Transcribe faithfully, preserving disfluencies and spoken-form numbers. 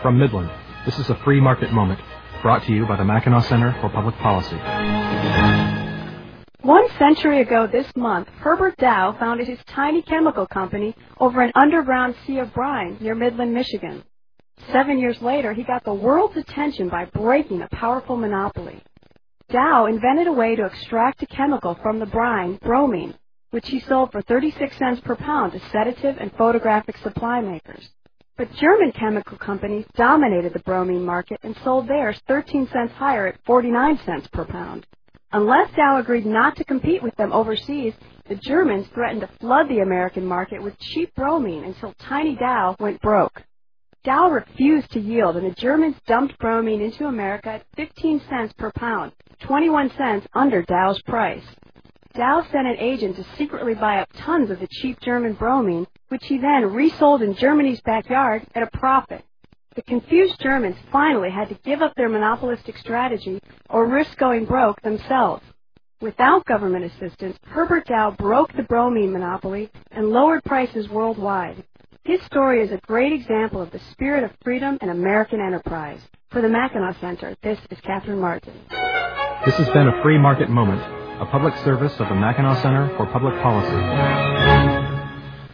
From Midland, this is a free market moment, brought to you by the Mackinac Center for Public Policy. One century ago this month, Herbert Dow founded his tiny chemical company over an underground sea of brine near Midland, Michigan. Seven years later, he got the world's attention by breaking a powerful monopoly. Dow invented a way to extract a chemical from the brine, bromine, which he sold for thirty-six cents per pound to sedative and photographic supply makers. But German chemical companies dominated the bromine market and sold theirs thirteen cents higher at forty-nine cents per pound. Unless Dow agreed not to compete with them overseas, the Germans threatened to flood the American market with cheap bromine until tiny Dow went broke. Dow refused to yield, and the Germans dumped bromine into America at fifteen cents per pound, twenty-one cents under Dow's price. Dow sent an agent to secretly buy up tons of the cheap German bromine, which he then resold in Germany's backyard at a profit. The confused Germans finally had to give up their monopolistic strategy or risk going broke themselves. Without government assistance, Herbert Dow broke the bromine monopoly and lowered prices worldwide. His story is a great example of the spirit of freedom and American enterprise. For the Mackinac Center, this is Catherine Martin. This has been a free market moment, a public service of the Mackinac Center for Public Policy.